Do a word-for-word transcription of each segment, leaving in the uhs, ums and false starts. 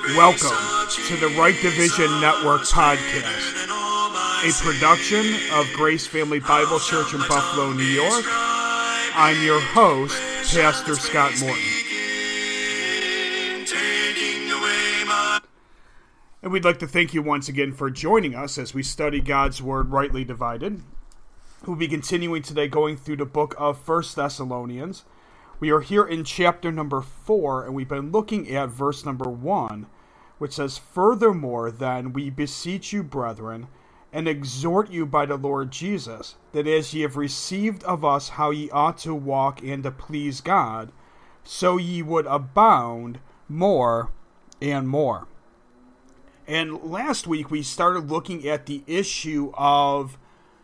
Welcome to the Right Division Network podcast, a production of Grace Family Bible Church in Buffalo, New York. I'm your host, Pastor Scott Morton. And we'd like to thank you once again for joining us as we study God's Word rightly divided. We'll be continuing today going through the book of First Thessalonians. We are here in chapter number four, and we've been looking at verse number one, which says, "Furthermore, then, we beseech you, brethren, and exhort you by the Lord Jesus, that as ye have received of us how ye ought to walk and to please God, so ye would abound more and more." And last week we started looking at the issue of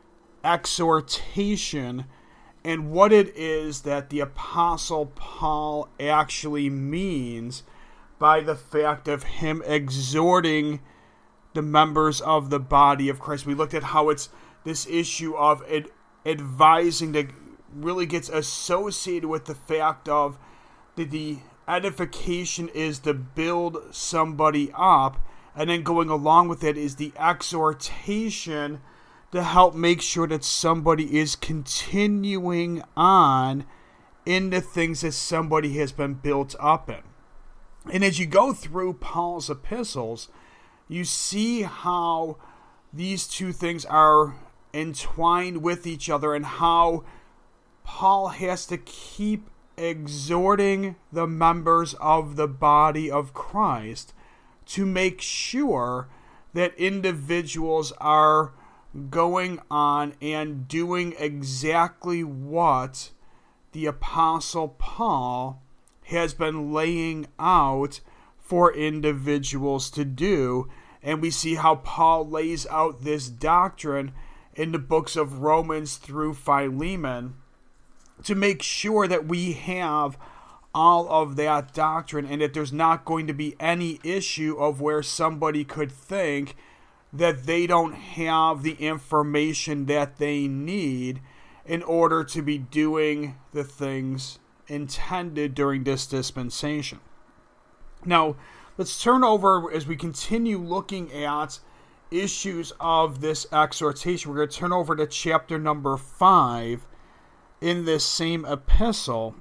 exhortation and what it is that the Apostle Paul actually means by the fact of him exhorting the members of the body of Christ. We looked at how it's this issue of ad- advising that really gets associated with the fact of that the edification is to build somebody up, and then going along with it is the exhortation to help make sure that somebody is continuing on in the things that somebody has been built up in. And as you go through Paul's epistles, you see how these two things are entwined with each other and how Paul has to keep exhorting the members of the body of Christ to make sure that individuals are going on and doing exactly what the Apostle Paul has been laying out for individuals to do. And we see how Paul lays out this doctrine in the books of Romans through Philemon to make sure that we have all of that doctrine and that there's not going to be any issue of where somebody could think that they don't have the information that they need in order to be doing the things intended during this dispensation. Now, let's turn over as we continue looking at issues of this exhortation. We're going to turn over to chapter number five in this same epistle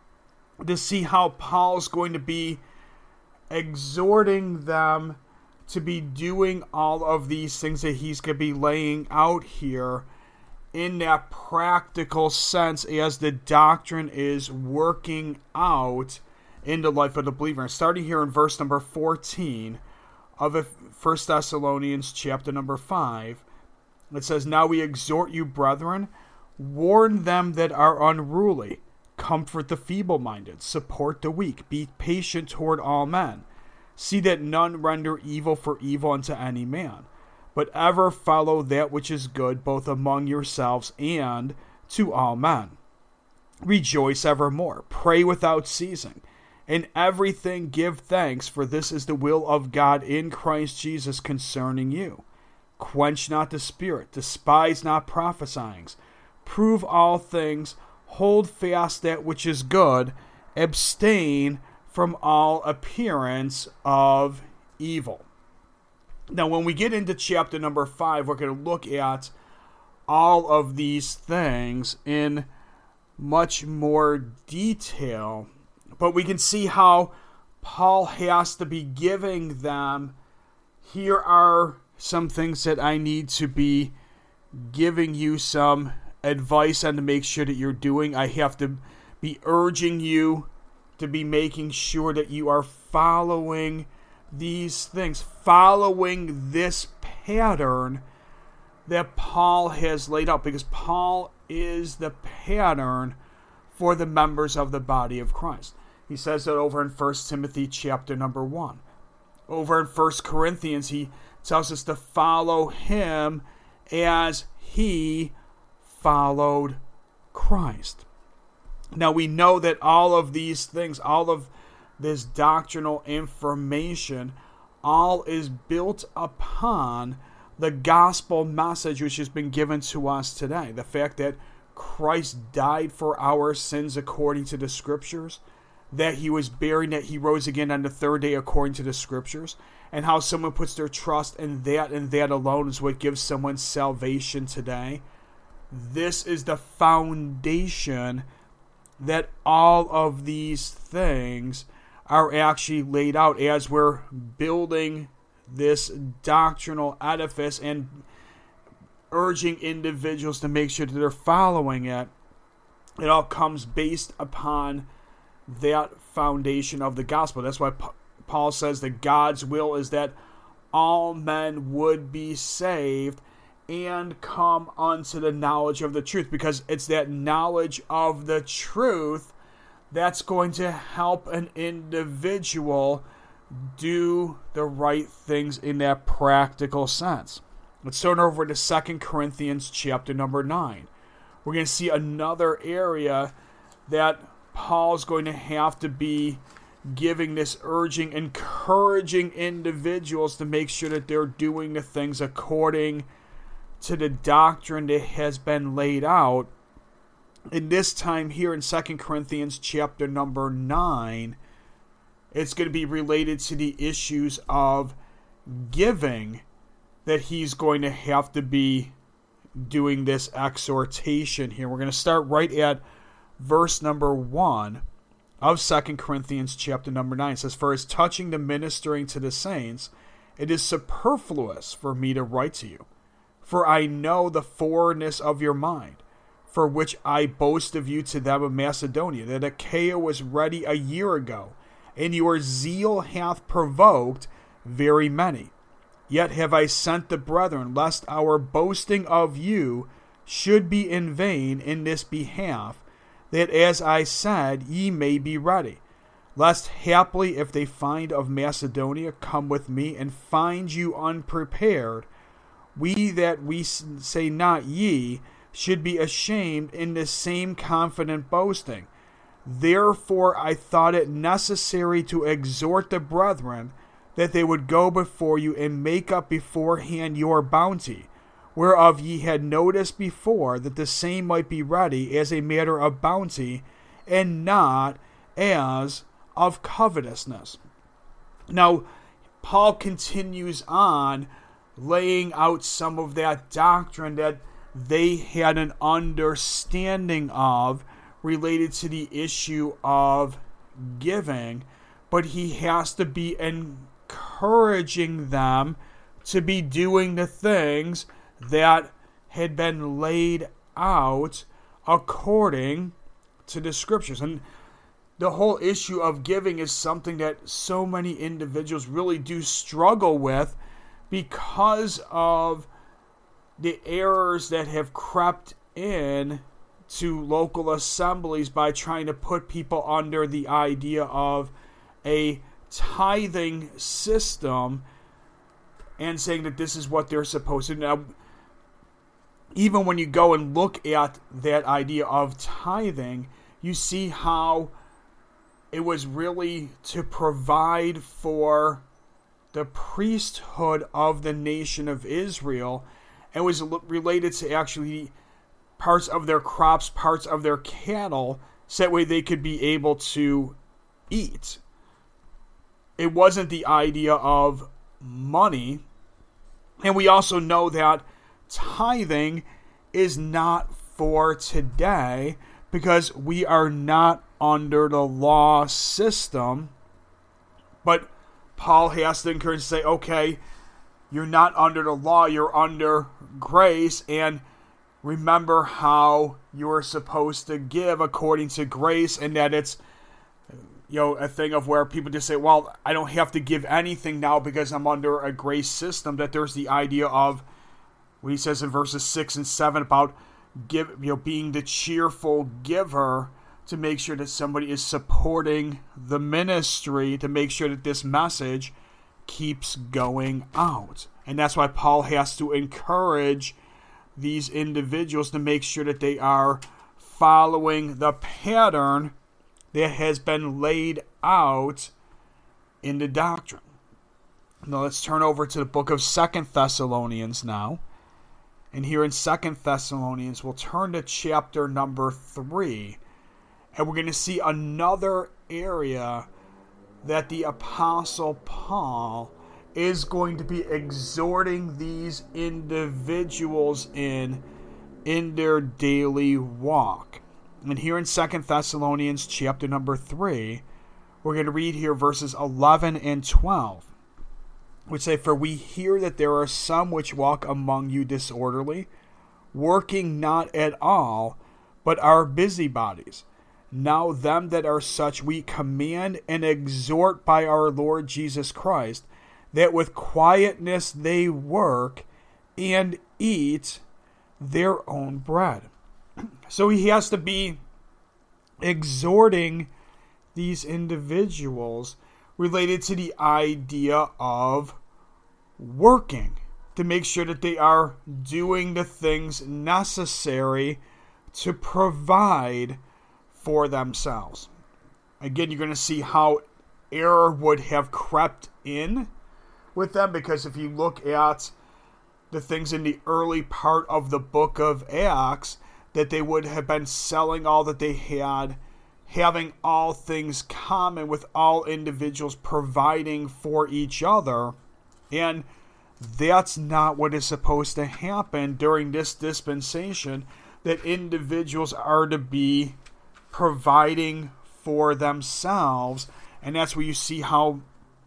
to see how Paul's going to be exhorting them to be doing all of these things that he's going to be laying out here in that practical sense as the doctrine is working out in the life of the believer. And starting here in verse number fourteen of First Thessalonians chapter number five, it says, "Now we exhort you, brethren, warn them that are unruly, comfort the feeble-minded, support the weak, be patient toward all men. See that none render evil for evil unto any man, but ever follow that which is good, both among yourselves and to all men. Rejoice evermore, pray without ceasing. In everything give thanks, for this is the will of God in Christ Jesus concerning you. Quench not the spirit, despise not prophesying. Prove all things, hold fast that which is good, abstain from all appearance of evil." Now, when we get into chapter number five, we're going to look at all of these things in much more detail. But we can see how Paul has to be giving them, here are some things that I need to be giving you some advice on to make sure that you're doing. I have to be urging you to be making sure that you are following these things, following this pattern that Paul has laid out, because Paul is the pattern for the members of the body of Christ. He says that over in First Timothy chapter number one. Over in First Corinthians, he tells us to follow him as he followed Christ. Now we know that all of these things, all of this doctrinal information, all is built upon the gospel message which has been given to us today. The fact that Christ died for our sins according to the scriptures, that he was buried, that he rose again on the third day according to the scriptures, and how someone puts their trust in that and that alone is what gives someone salvation today. This is the foundation that all of these things are actually laid out as we're building this doctrinal edifice and urging individuals to make sure that they're following it. It all comes based upon that foundation of the gospel. That's why Paul says that God's will is that all men would be saved and come unto the knowledge of the truth, because it's that knowledge of the truth that's going to help an individual do the right things in that practical sense. Let's turn over to Second Corinthians chapter number nine. We're going to see another area that Paul's going to have to be giving this urging, encouraging individuals to make sure that they're doing the things according to the doctrine that has been laid out. In this time here in Second Corinthians chapter number nine, it's going to be related to the issues of giving that he's going to have to be doing this exhortation here. We're going to start right at verse number one of Second Corinthians chapter number nine. It says, "For as touching the ministering to the saints, it is superfluous for me to write to you. For I know the forwardness of your mind, for which I boast of you to them of Macedonia, that Achaia was ready a year ago, and your zeal hath provoked very many. Yet have I sent the brethren, lest our boasting of you should be in vain in this behalf, that as I said, ye may be ready. Lest haply, if they find of Macedonia, come with me, and find you unprepared, we that we say not ye, should be ashamed in the same confident boasting. Therefore I thought it necessary to exhort the brethren, that they would go before you and make up beforehand your bounty, whereof ye had noticed before, that the same might be ready as a matter of bounty, and not as of covetousness." Now, Paul continues on laying out some of that doctrine that they had an understanding of related to the issue of giving, but he has to be encouraging them to be doing the things that had been laid out according to the scriptures. And the whole issue of giving is something that so many individuals really do struggle with because of the errors that have crept in to local assemblies by trying to put people under the idea of a tithing system and saying that this is what they're supposed to do. Now, even when you go and look at that idea of tithing, you see how it was really to provide for the priesthood of the nation of Israel, and was related to actually parts of their crops, parts of their cattle, so that way they could be able to eat. It wasn't the idea of money. And we also know that tithing is not for today, because we are not under the law system. But Paul has to encourage to say, okay, you're not under the law, you're under grace, and remember how you're supposed to give according to grace, and that it's, you know, a thing of where people just say, well, I don't have to give anything now because I'm under a grace system. That there's the idea of what he says in verses six and seven about give, you know, being the cheerful giver, to make sure that somebody is supporting the ministry, to make sure that this message keeps going out. And that's why Paul has to encourage these individuals to make sure that they are following the pattern that has been laid out in the doctrine. Now let's turn over to the book of Second Thessalonians now. And here in Second Thessalonians, we'll turn to chapter number three. And we're going to see another area that the Apostle Paul is going to be exhorting these individuals in in their daily walk. And here in Second Thessalonians chapter number three, we're going to read here verses eleven and twelve, which say, "For we hear that there are some which walk among you disorderly, working not at all, but are busybodies. Now them that are such we command and exhort by our Lord Jesus Christ, that with quietness they work and eat their own bread." So he has to be exhorting these individuals related to the idea of working, to make sure that they are doing the things necessary to provide for themselves. Again, you're going to see how error would have crept in with them, because if you look at the things in the early part of the book of Acts, that they would have been selling all that they had, having all things common with all individuals providing for each other. And that's not what is supposed to happen during this dispensation, that individuals are to be providing for themselves. And that's where you see how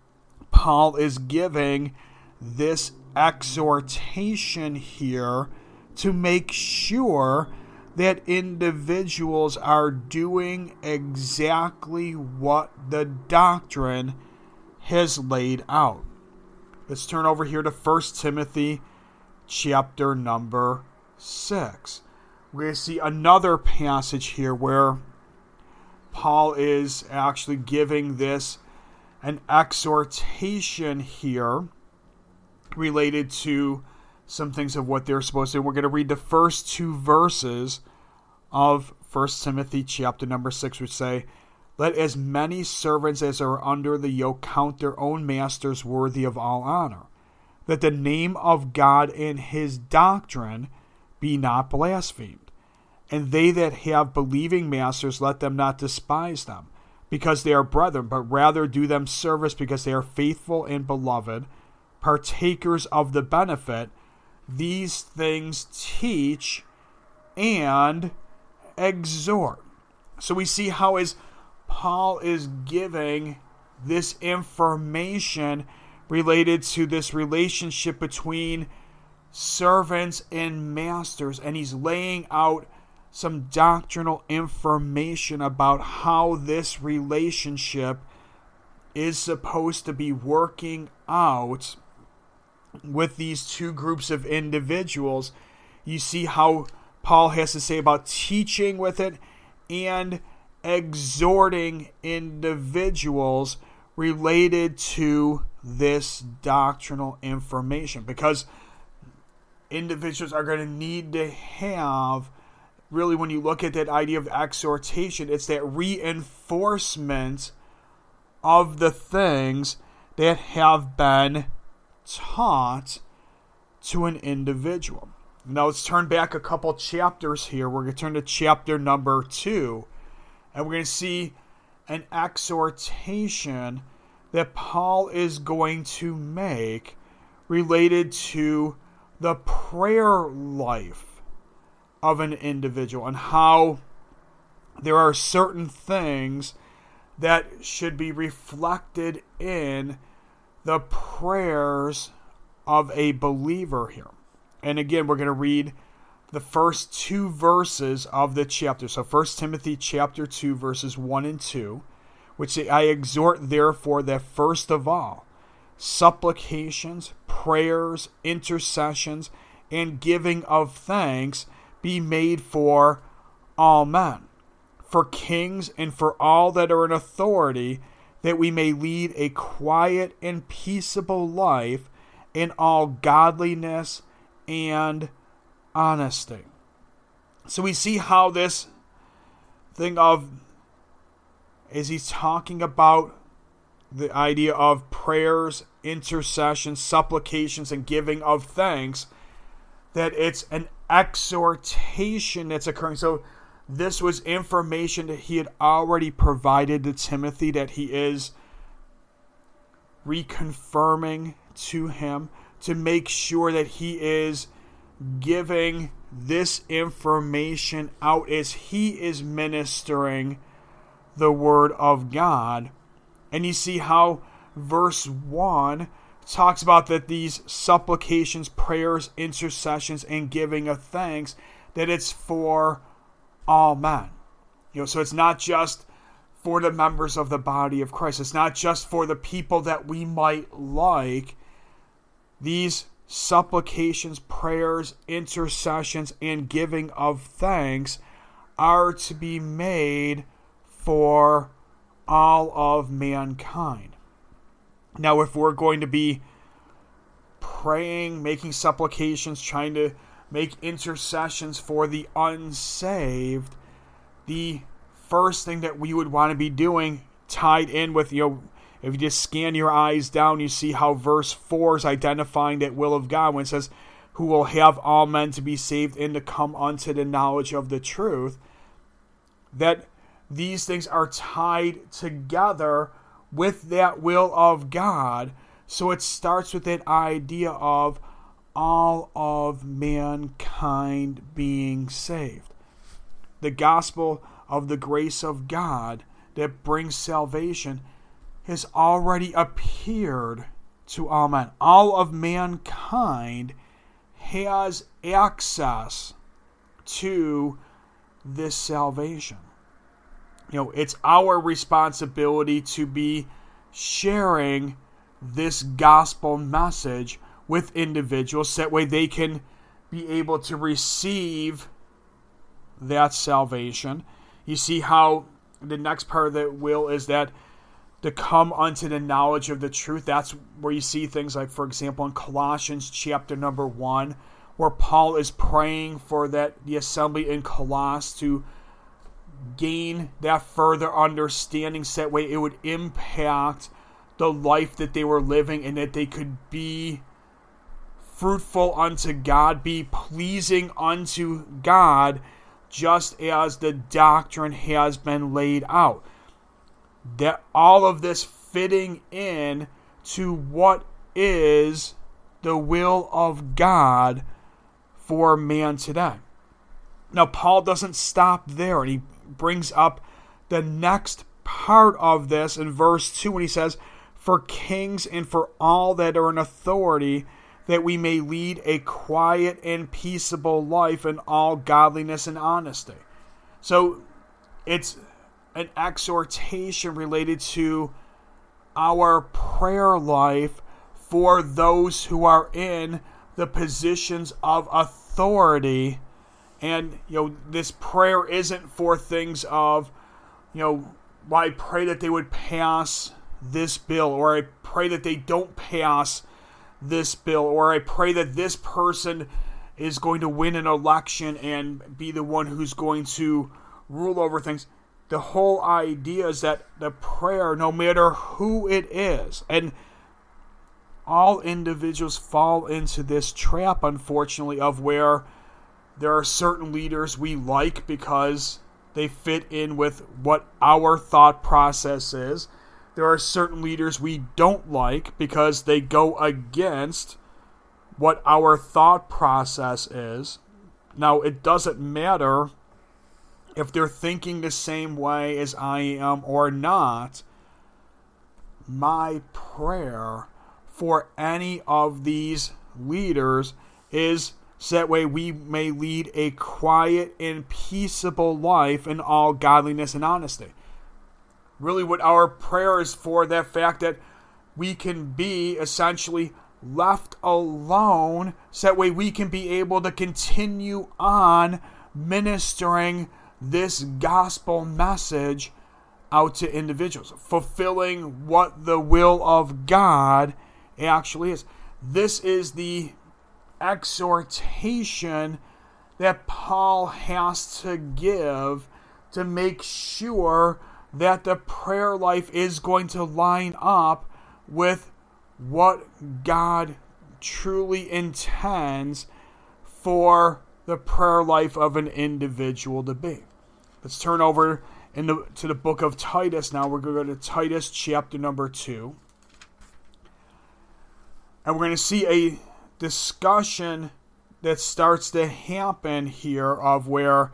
Paul is giving this exhortation here to make sure that individuals are doing exactly what the doctrine has laid out. Let's turn over here to First Timothy chapter number six. We're going to see another passage here where Paul is actually giving this an exhortation here related to some things of what they're supposed to do. We're going to read the first two verses of First Timothy chapter number six, which say, "Let as many servants as are under the yoke count their own masters worthy of all honor, that the name of God and his doctrine be not blasphemed. And they that have believing masters, let them not despise them, because they are brethren, but rather do them service, because they are faithful and beloved, partakers of the benefit. These things teach and exhort." So we see how as Paul is giving this information related to this relationship between servants and masters, and he's laying out some doctrinal information about how this relationship is supposed to be working out with these two groups of individuals. You see how Paul has to say about teaching with it and exhorting individuals related to this doctrinal information, because individuals are going to need to have, really, when you look at that idea of exhortation, it's that reinforcement of the things that have been taught to an individual. Now let's turn back a couple chapters here. We're going to turn to chapter number two, and we're going to see an exhortation that Paul is going to make related to the prayer life of an individual, and how there are certain things that should be reflected in the prayers of a believer here. And again, we're going to read the first two verses of the chapter. So First Timothy chapter two, verses one and two, which say, "I exhort therefore that first of all, supplications, prayers, intercessions, and giving of thanks be made for all men, for kings and for all that are in authority, that we may lead a quiet and peaceable life in all godliness and honesty." So we see how this thing of, as he's talking about the idea of prayers, intercessions, supplications, and giving of thanks, that it's an exhortation that's occurring. So this was information that he had already provided to Timothy, that he is reconfirming to him to make sure that he is giving this information out as he is ministering the Word of God. And you see how verse one talks about that these supplications, prayers, intercessions, and giving of thanks, that it's for all men. You know, so it's not just for the members of the body of Christ. It's not just for the people that we might like. These supplications, prayers, intercessions, and giving of thanks are to be made for all of mankind. Now, if we're going to be praying, making supplications, trying to make intercessions for the unsaved, the first thing that we would want to be doing, tied in with, you know, if you just scan your eyes down, you see how verse four is identifying that will of God when it says, who will have all men to be saved and to come unto the knowledge of the truth, that these things are tied together with that will of God. So it starts with that idea of all of mankind being saved. The gospel of the grace of God that brings salvation has already appeared to all men. All of mankind has access to this salvation. You know, it's our responsibility to be sharing this gospel message with individuals, so that way they can be able to receive that salvation. You see how the next part of the will is that to come unto the knowledge of the truth. That's where you see things like, for example, in Colossians chapter number one, where Paul is praying for that the assembly in Colossus to gain that further understanding, so that way it would impact the life that they were living, and that they could be fruitful unto God, be pleasing unto God, just as the doctrine has been laid out. That all of this fitting in to what is the will of God for man today. Now, Paul doesn't stop there, and he brings up the next part of this in verse two, when he says, for kings and for all that are in authority, that we may lead a quiet and peaceable life in all godliness and honesty. So it's an exhortation related to our prayer life for those who are in the positions of authority. And, you know, this prayer isn't for things of, you know, well, I pray that they would pass this bill, or I pray that they don't pass this bill, or I pray that this person is going to win an election and be the one who's going to rule over things. The whole idea is that the prayer, no matter who it is, and all individuals fall into this trap, unfortunately, of where there are certain leaders we like because they fit in with what our thought process is. There are certain leaders we don't like because they go against what our thought process is. Now, it doesn't matter if they're thinking the same way as I am or not. My prayer for any of these leaders is so that way we may lead a quiet and peaceable life in all godliness and honesty. Really, what our prayer is for, that fact that we can be essentially left alone, so that way we can be able to continue on ministering this gospel message out to individuals, fulfilling what the will of God actually is. This is the exhortation that Paul has to give to make sure that the prayer life is going to line up with what God truly intends for the prayer life of an individual to be. Let's turn over in the, to the book of Titus now. We're going to go to Titus chapter number two. And we're going to see a discussion that starts to happen here of where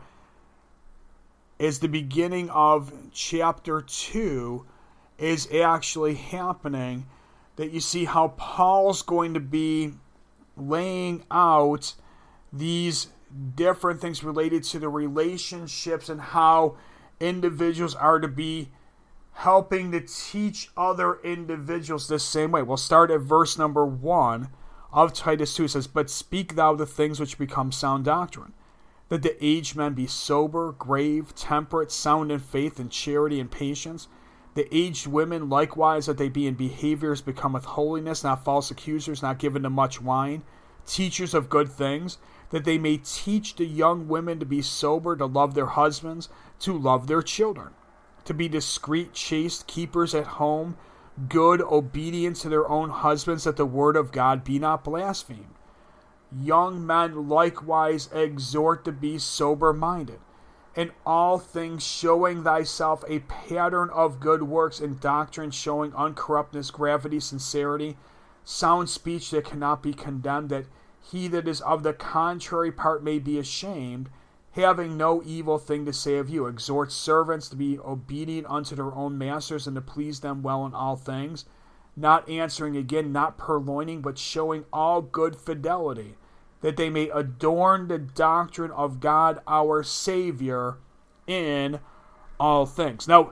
is the beginning of chapter two is actually happening, that you see how Paul's going to be laying out these different things related to the relationships and how individuals are to be helping to teach other individuals the same way. We'll start at verse number one of Titus two. It says, "But speak thou the things which become sound doctrine, that the aged men be sober, grave, temperate, sound in faith and charity and patience. The aged women likewise, that they be in behaviors become with holiness, not false accusers, not given to much wine, teachers of good things, that they may teach the young women to be sober, to love their husbands, to love their children, to be discreet, chaste, keepers at home, good, obedient to their own husbands, that the word of God be not blasphemed. Young men likewise exhort to be sober-minded, in all things showing thyself a pattern of good works, and doctrine showing uncorruptness, gravity, sincerity, sound speech that cannot be condemned, that he that is of the contrary part may be ashamed, having no evil thing to say of you. Exhort servants to be obedient unto their own masters, and to please them well in all things, not answering again, not purloining, but showing all good fidelity, that they may adorn the doctrine of God our Savior in all things." Now,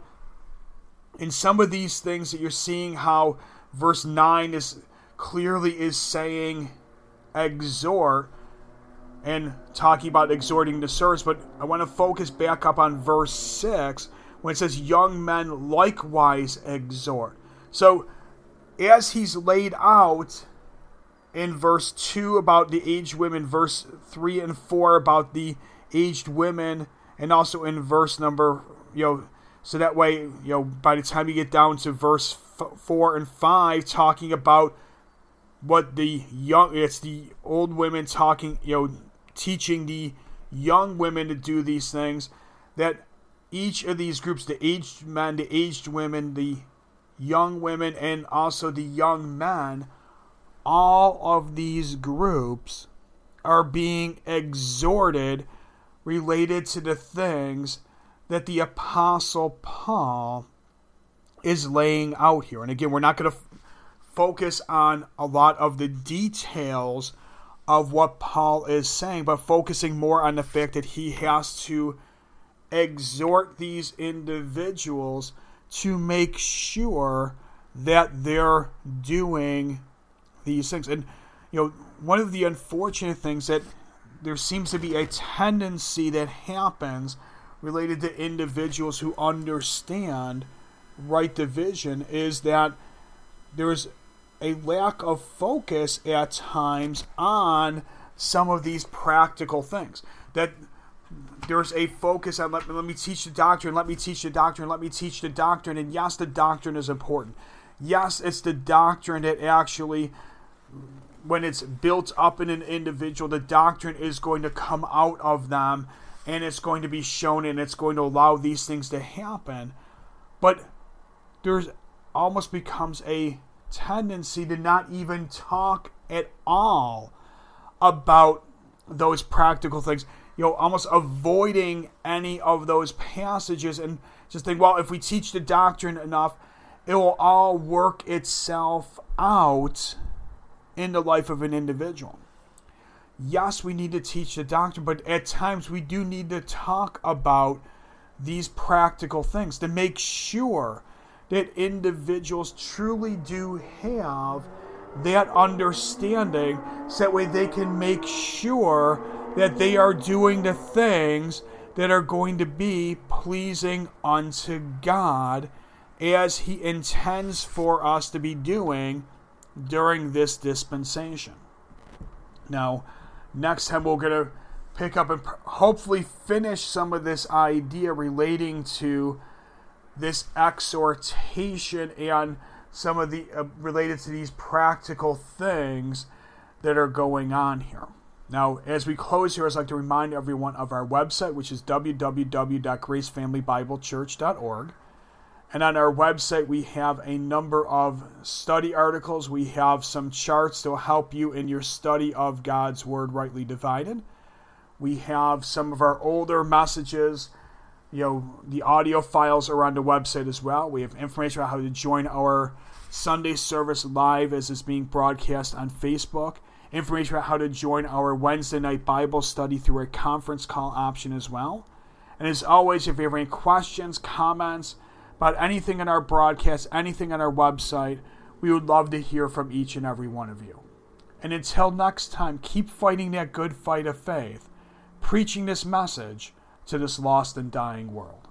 in some of these things that you're seeing how verse nine is clearly is saying exhort and talking about exhorting the service, but I want to focus back up on verse six when it says young men likewise exhort. So as he's laid out in verse two about the aged women, verse three and four about the aged women, and also in verse number, you know, so that way, you know, by the time you get down to verse f- four and five, talking about what the young, it's the old women talking, you know, teaching the young women to do these things, that each of these groups, the aged men, the aged women, the young women, and also the young men, all of these groups are being exhorted related to the things that the Apostle Paul is laying out here. And again, we're not going to f- focus on a lot of the details of what Paul is saying, but focusing more on the fact that he has to exhort these individuals to make sure that they're doing these things. And, you know, one of the unfortunate things that there seems to be a tendency that happens related to individuals who understand right division is that there's a lack of focus at times on some of these practical things. That there's a focus on, let, let me teach the doctrine, let me teach the doctrine, let me teach the doctrine. And yes, the doctrine is important. Yes, it's the doctrine that actually, when it's built up in an individual, the doctrine is going to come out of them, and it's going to be shown, and it's going to allow these things to happen. But there's almost becomes a tendency to not even talk at all about those practical things, you know, almost avoiding any of those passages, and just think, well, if we teach the doctrine enough, it will all work itself out in the life of an individual. Yes, we need to teach the doctrine, but at times we do need to talk about these practical things to make sure that individuals truly do have that understanding, so that way they can make sure that they are doing the things that are going to be pleasing unto God as He intends for us to be doing during this dispensation. Now, next time we're going to pick up and hopefully finish some of this idea relating to this exhortation and some of the uh, related to these practical things that are going on here. Now, as we close here, I'd like to remind everyone of our website, which is w w w dot grace family bible church dot org. And on our website, we have a number of study articles. We have some charts that will help you in your study of God's Word rightly divided. We have some of our older messages. You know, the audio files are on the website as well. We have information on how to join our Sunday service live as it's being broadcast on Facebook. Information about how to join our Wednesday night Bible study through a conference call option as well. And as always, if you have any questions, comments about anything in our broadcast, anything on our website, we would love to hear from each and every one of you. And until next time, keep fighting that good fight of faith, preaching this message to this lost and dying world.